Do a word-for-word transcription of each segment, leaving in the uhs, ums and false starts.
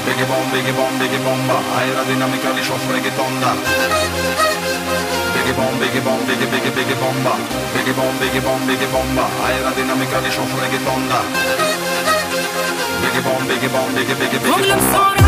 Biggie bomb, biggie bomb, biggie bomba, aerodinamica li soffre che tonda. Biggie bomb, biggie bomb, biggie biggie biggie bomba, biggie bomb, biggie bomb, biggie bomba, aerodinamica li soffre che tonda. Biggie bomb, biggie bomb, biggie biggie biggie bomba.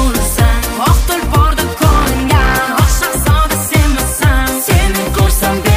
Someday